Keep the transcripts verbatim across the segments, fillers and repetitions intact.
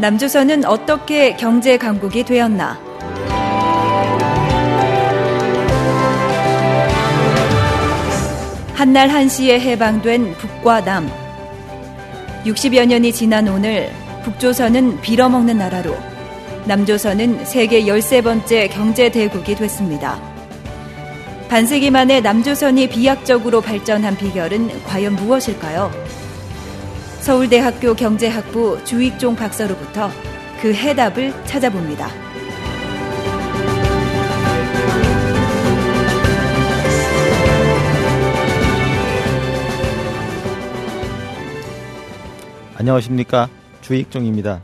남조선은 어떻게 경제 강국이 되었나? 한날 한시에 해방된 북과 남. 육십여 년이 지난 오늘 북조선은 빌어먹는 나라로, 남조선은 세계 열세 번째 경제대국이 됐습니다. 반세기 만에 남조선이 비약적으로 발전한 비결은 과연 무엇일까요? 서울대학교 경제학부 주익종 박사로부터 그 해답을 찾아봅니다. 안녕하십니까, 주익종입니다.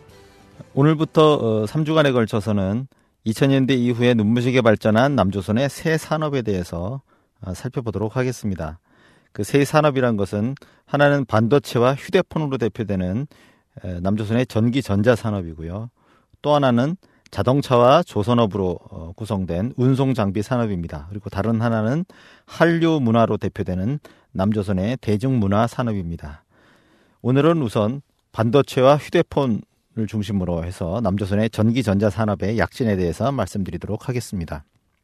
오늘부터 삼 주간에 걸쳐서는 이천 년대 이후에 눈부시게 발전한 남조선의 새 산업에 대해서 살펴보도록 하겠습니다. 그 새 산업이란 것은 하나는 반도체와 휴대폰으로 대표되는 남조선의 전기 전자 산업이고요. 또 하나는 자동차와 조선업으로 구성된 운송 장비 산업입니다. 그리고 다른 하나는 한류 문화로 대표되는 남조선의 대중문화 산업입니다. 오늘은 우선 반도체와 휴대폰을 중심으로 해서 남조선의 전기 전자 산업의 약진에 대해서 말씀드리도록 하겠습니다.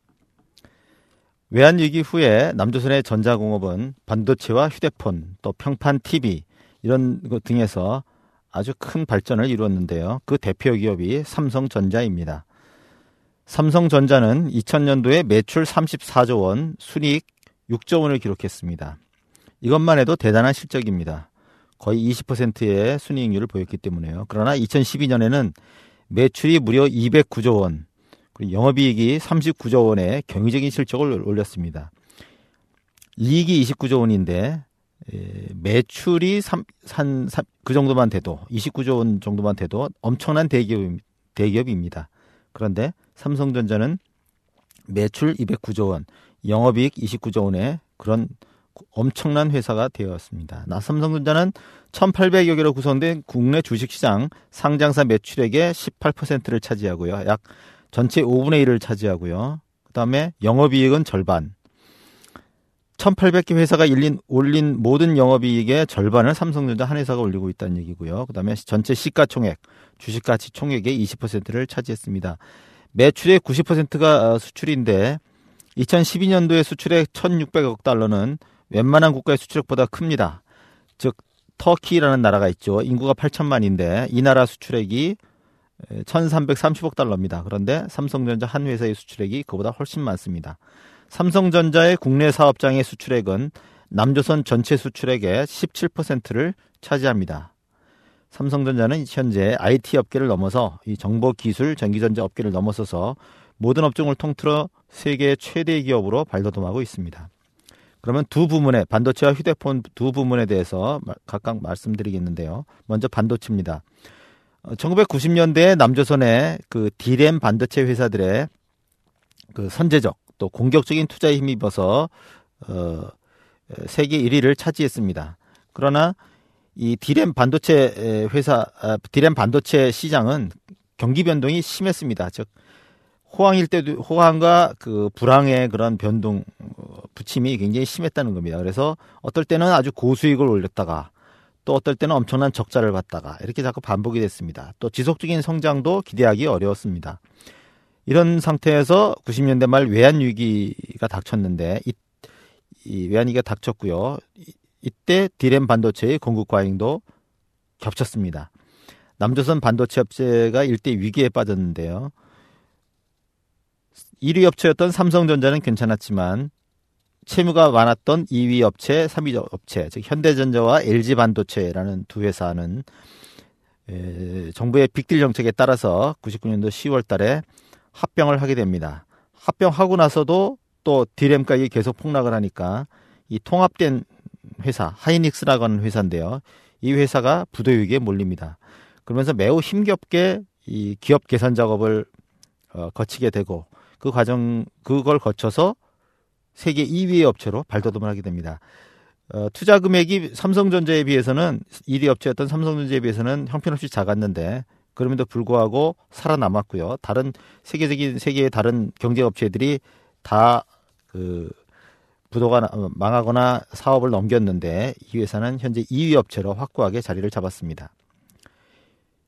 외환위기 후에 남조선의 전자공업은 반도체와 휴대폰, 또 평판 티비 이런 것 등에서 아주 큰 발전을 이루었는데요. 그 대표 기업이 삼성전자입니다. 삼성전자는 이천 년도에 매출 삼십사조 원, 순이익 육조 원을 기록했습니다. 이것만 해도 대단한 실적입니다. 거의 이십 퍼센트의 순이익률을 보였기 때문에요. 그러나 이천십이 년에는 매출이 무려 이백구조 원, 그리고 영업이익이 삼십구조 원의 경이적인 실적을 올렸습니다. 이익이 이십구조 원인데 매출이 삼, 한, 그 정도만 돼도, 이십구조 원 정도만 돼도 엄청난 대기업, 대기업입니다. 그런데 삼성전자는 매출 이백구조 원, 영업이익 이십구조 원의 그런 엄청난 회사가 되었습니다. 삼성전자는 천팔백여 개로 구성된 국내 주식시장 상장사 매출액의 십팔 퍼센트를 차지하고요. 약 전체 오분의 일을 차지하고요. 그 다음에 영업이익은 절반. 천팔백 개 회사가 올린, 올린 모든 영업이익의 절반을 삼성전자 한 회사가 올리고 있다는 얘기고요. 그 다음에 전체 시가총액, 주식가치 총액의 이십 퍼센트를 차지했습니다. 매출의 구십 퍼센트가 수출인데 이천십이 년도에 수출액 천육백억 달러는 웬만한 국가의 수출액보다 큽니다. 즉 터키라는 나라가 있죠. 인구가 팔천만인데 이 나라 수출액이 천삼백삼십억 달러입니다. 그런데 삼성전자 한 회사의 수출액이 그보다 훨씬 많습니다. 삼성전자의 국내 사업장의 수출액은 남조선 전체 수출액의 십칠 퍼센트를 차지합니다. 삼성전자는 현재 아이티 업계를 넘어서 이 정보기술, 전기전자 업계를 넘어서서 모든 업종을 통틀어 세계 최대 기업으로 발돋움하고 있습니다. 그러면 두 부문에, 반도체와 휴대폰 두 부문에 대해서 각각 말씀드리겠는데요. 먼저 반도체입니다. 천구백구십 년대에 남조선의 그 디램 반도체 회사들의 그 선제적 또 공격적인 투자에 힘입어서 어, 세계 일 위를 차지했습니다. 그러나 이 디램 반도체 회사, 디램 반도체 시장은 경기 변동이 심했습니다. 즉 호황일 때도 호황과 그 불황의 그런 변동 부침이 굉장히 심했다는 겁니다. 그래서 어떨 때는 아주 고수익을 올렸다가 또 어떨 때는 엄청난 적자를 봤다가 이렇게 자꾸 반복이 됐습니다. 또 지속적인 성장도 기대하기 어려웠습니다. 이런 상태에서 구십 년대 말 외환위기가 닥쳤는데 이, 이 외환위기가 닥쳤고요. 이, 이때 디램 반도체의 공급 과잉도 겹쳤습니다. 남조선 반도체 업체가 일대 위기에 빠졌는데요. 일 위 업체였던 삼성전자는 괜찮았지만 채무가 많았던 이 위 업체, 삼 위 업체, 즉 현대전자와 엘지반도체라는 두 회사는 에, 정부의 빅딜 정책에 따라서 구십구 년도 시월 달에 합병을 하게 됩니다. 합병하고 나서도 또 디램 가격이 계속 폭락을 하니까 이 통합된 회사, 하이닉스라고 하는 회사인데요. 이 회사가 부도위기에 몰립니다. 그러면서 매우 힘겹게 이 기업 개선 작업을 어, 거치게 되고 그 과정, 그걸 거쳐서 세계 이 위의 업체로 발돋움을 하게 됩니다. 어, 투자 금액이 삼성전자에 비해서는 일 위 업체였던 삼성전자에 비해서는 형편없이 작았는데 그럼에도 불구하고 살아남았고요. 다른 세계적인 세계의 다른 경제 업체들이 다 그 부도가 망하거나 사업을 넘겼는데 이 회사는 현재 이 위 업체로 확고하게 자리를 잡았습니다.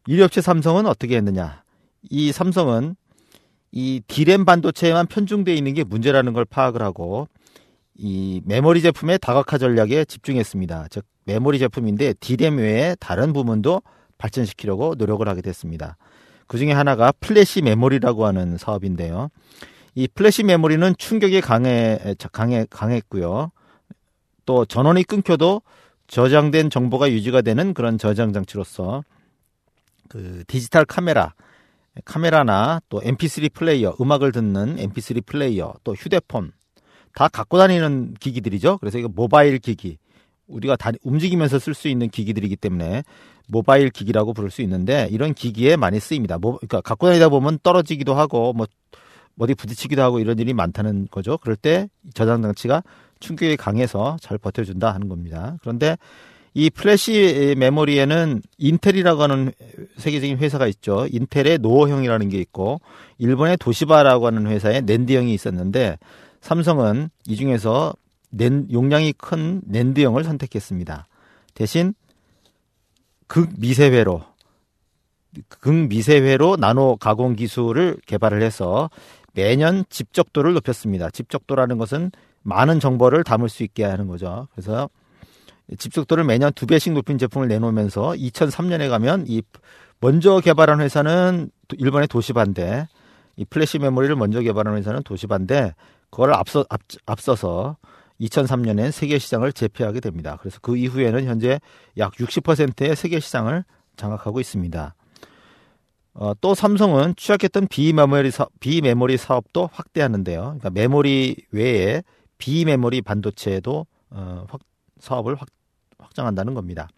일 위 업체 삼성은 어떻게 했느냐. 이 삼성은 이 디램 반도체에만 편중되어 있는 게 문제라는 걸 파악을 하고 이 메모리 제품의 다각화 전략에 집중했습니다. 즉 메모리 제품인데 디램 외에 다른 부문도 발전시키려고 노력을 하게 됐습니다. 그 중에 하나가 플래시 메모리라고 하는 사업인데요. 이 플래시 메모리는 충격이 강해, 강해, 강했고요. 또 전원이 끊겨도 저장된 정보가 유지가 되는 그런 저장 장치로서 그 디지털 카메라, 카메라나 또 엠피쓰리 플레이어, 음악을 듣는 엠피쓰리 플레이어, 또 휴대폰 다 갖고 다니는 기기들이죠. 그래서 이거 모바일 기기, 우리가 다 움직이면서 쓸 수 있는 기기들이기 때문에 모바일 기기라고 부를 수 있는데 이런 기기에 많이 쓰입니다. 뭐, 그러니까 갖고 다니다 보면 떨어지기도 하고 뭐 어디 부딪히기도 하고 이런 일이 많다는 거죠. 그럴 때 저장 장치가 충격이 강해서 잘 버텨준다 하는 겁니다. 그런데 이 플래시 메모리에는 인텔이라고 하는 세계적인 회사가 있죠. 인텔의 노어형이라는 게 있고 일본의 도시바라고 하는 회사의 낸드형이 있었는데 삼성은 이 중에서 낸, 용량이 큰 낸드형을 선택했습니다. 대신 극미세회로 극미세회로 나노 가공 기술을 개발을 해서 매년 집적도를 높였습니다. 집적도라는 것은 많은 정보를 담을 수 있게 하는 거죠. 그래서 집적도를 매년 두 배씩 높인 제품을 내놓으면서 이천삼 년에 가면 이 먼저 개발한 회사는 일본의 도시바인데 이 플래시 메모리를 먼저 개발한 회사는 도시바인데 그걸 앞서 앞, 앞서서 이천삼 년엔 세계 시장을 제패하게 됩니다. 그래서 그 이후에는 현재 약 육십 퍼센트의 세계 시장을 장악하고 있습니다. 어, 또 삼성은 취약했던 비메모리, 사, 비메모리 사업도 확대하는데요. 그러니까 메모리 외에 비메모리 반도체도 어, 확, 사업을 확, 확장한다는 겁니다.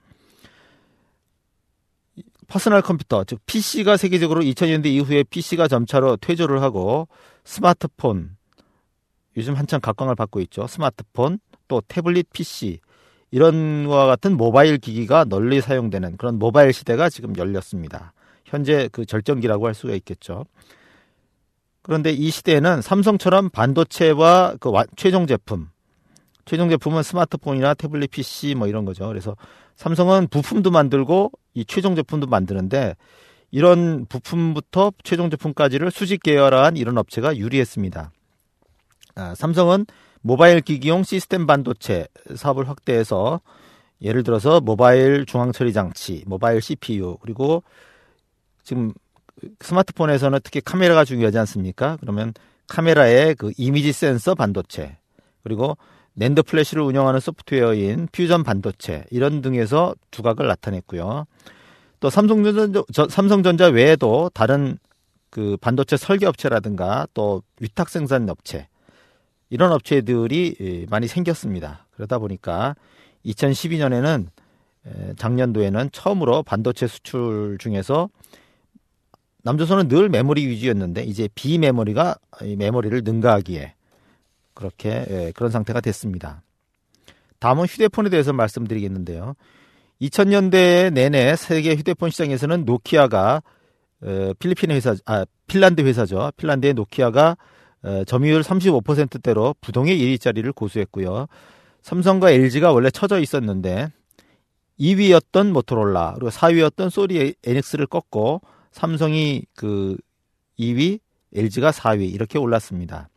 퍼스널 컴퓨터, 즉 피씨가 세계적으로 이천 년대 이후에 피씨가 점차로 퇴조를 하고 스마트폰, 요즘 한창 각광을 받고 있죠. 스마트폰, 또 태블릿 피씨, 이런 것과 같은 모바일 기기가 널리 사용되는 그런 모바일 시대가 지금 열렸습니다. 현재 그 절정기라고 할 수가 있겠죠. 그런데 이 시대에는 삼성처럼 반도체와 그 최종 제품, 최종 제품은 스마트폰이나 태블릿 피씨 뭐 이런 거죠. 그래서 삼성은 부품도 만들고 이 최종 제품도 만드는데 이런 부품부터 최종 제품까지를 수직 계열화한 이런 업체가 유리했습니다. 아, 삼성은 모바일 기기용 시스템 반도체 사업을 확대해서 예를 들어서 모바일 중앙처리 장치, 모바일 씨피유, 그리고 지금 스마트폰에서는 특히 카메라가 중요하지 않습니까? 그러면 카메라의 그 이미지 센서 반도체, 그리고 낸드 플래시를 운영하는 소프트웨어인 퓨전 반도체 이런 등에서 두각을 나타냈고요. 또 삼성전자, 삼성전자 외에도 다른 그 반도체 설계 업체라든가 또 위탁 생산 업체 이런 업체들이 많이 생겼습니다. 그러다 보니까 이천십이 년에는 작년도에는 처음으로 반도체 수출 중에서 남조선은 늘 메모리 위주였는데 이제 비메모리가 메모리를 능가하기에 그렇게 그런 상태가 됐습니다. 다음은 휴대폰에 대해서 말씀드리겠는데요. 이천 년대 내내 세계 휴대폰 시장에서는 노키아가 필리핀 회사, 아 핀란드 회사죠. 핀란드의 노키아가 점유율 삼십오 퍼센트대로 부동의 일 위짜리를 고수했고요. 삼성과 엘지가 원래 처져 있었는데 이 위였던 모토로라 그리고 사 위였던 소니 에닉스를 꺾고 삼성이 그 이 위, 엘지가 사 위 이렇게 올랐습니다.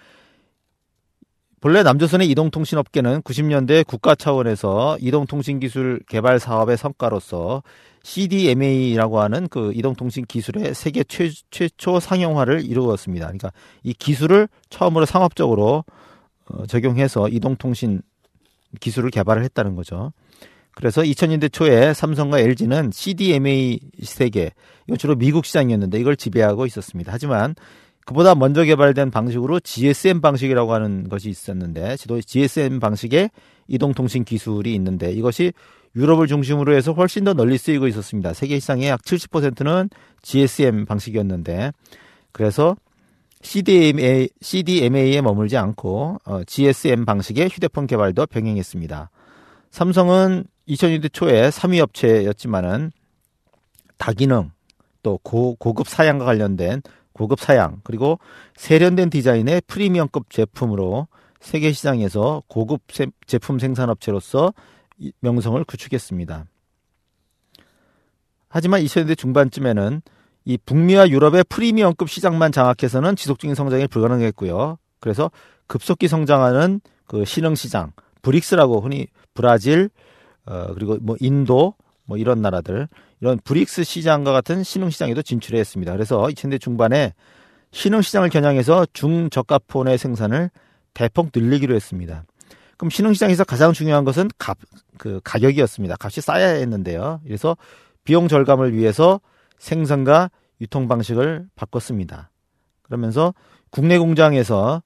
본래 남조선의 이동통신업계는 구십 년대 국가 차원에서 이동통신기술 개발 사업의 성과로서 씨디엠에이라고 하는 그 이동통신 기술의 세계 최, 최초 상용화를 이루었습니다. 그러니까 이 기술을 처음으로 상업적으로 어, 적용해서 이동통신 기술을 개발을 했다는 거죠. 그래서 이천 년대 초에 삼성과 엘지는 씨디엠에이 세계, 이건 주로 미국 시장이었는데 이걸 지배하고 있었습니다. 하지만 그보다 먼저 개발된 방식으로 지에스엠 방식이라고 하는 것이 있었는데, 지에스엠 방식의 이동통신 기술이 있는데 이것이 유럽을 중심으로 해서 훨씬 더 널리 쓰이고 있었습니다. 세계 시장의 약 칠십 퍼센트는 지에스엠 방식이었는데, 그래서 씨디엠에이, 씨디엠에이에 머물지 않고 어, 지에스엠 방식의 휴대폰 개발도 병행했습니다. 삼성은 이천 년대 초에 삼 위 업체였지만은 다기능, 또 고, 고급 사양과 관련된 고급 사양, 그리고 세련된 디자인의 프리미엄급 제품으로 세계 시장에서 고급 세, 제품 생산업체로서 명성을 구축했습니다. 하지만 이천 년대 중반쯤에는 이 북미와 유럽의 프리미엄급 시장만 장악해서는 지속적인 성장이 불가능했고요. 그래서 급속히 성장하는 그 신흥시장, 브릭스라고 흔히 브라질, 어, 그리고 뭐 인도, 뭐 이런 나라들, 이런 브릭스 시장과 같은 신흥시장에도 진출해 했습니다. 그래서 이천 년대 중반에 신흥시장을 겨냥해서 중저가폰의 생산을 대폭 늘리기로 했습니다. 그럼 신흥시장에서 가장 중요한 것은 값, 그 가격이었습니다. 값이 싸야 했는데요. 그래서 비용 절감을 위해서 생산과 유통 방식을 바꿨습니다. 그러면서 국내 공장에서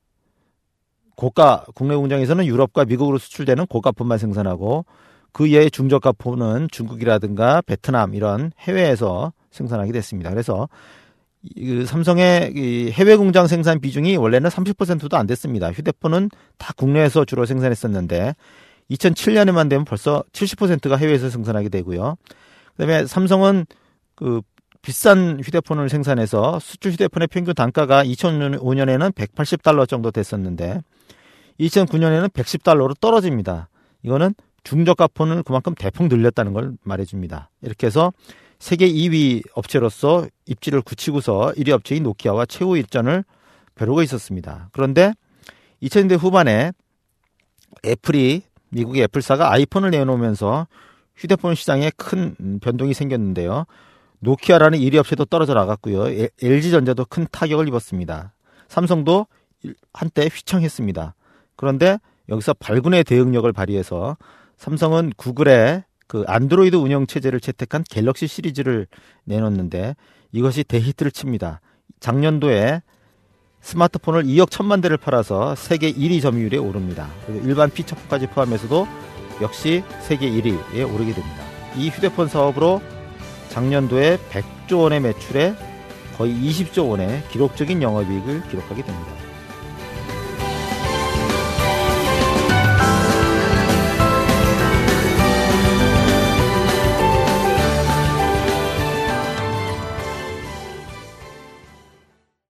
고가, 국내 공장에서는 유럽과 미국으로 수출되는 고가폰만 생산하고 그 이외의 중저가폰은 중국이라든가 베트남 이런 해외에서 생산하게 됐습니다. 그래서 이 삼성의 이 해외 공장 생산 비중이 원래는 삼십 퍼센트도 안 됐습니다. 휴대폰은 다 국내에서 주로 생산했었는데 이천칠 년에만 되면 벌써 칠십 퍼센트가 해외에서 생산하게 되고요. 그다음에 삼성은 그 비싼 휴대폰을 생산해서 수출 휴대폰의 평균 단가가 이천오 년에는 백팔십 달러 정도 됐었는데 이천구 년에는 백십 달러로 떨어집니다. 이거는 중저가폰을 그만큼 대폭 늘렸다는 걸 말해줍니다. 이렇게 해서 세계 이 위 업체로서 입지를 굳히고서 일 위 업체인 노키아와 최후 일전을 벼르고 있었습니다. 그런데 이천 년대 후반에 애플이, 미국의 애플사가 아이폰을 내놓으면서 휴대폰 시장에 큰 변동이 생겼는데요. 노키아라는 일 위 업체도 떨어져 나갔고요. 엘지전자도 큰 타격을 입었습니다. 삼성도 한때 휘청했습니다. 그런데 여기서 발군의 대응력을 발휘해서 삼성은 구글의 그 안드로이드 운영 체제를 채택한 갤럭시 시리즈를 내놓는데 이것이 대히트를 칩니다. 작년도에 스마트폰을 이억 천만 대를 팔아서 세계 일 위 점유율에 오릅니다. 그리고 일반 피처폰까지 포함해서도 역시 세계 일 위에 오르게 됩니다. 이 휴대폰 사업으로 작년도에 백조 원의 매출에 거의 이십조 원의 기록적인 영업이익을 기록하게 됩니다.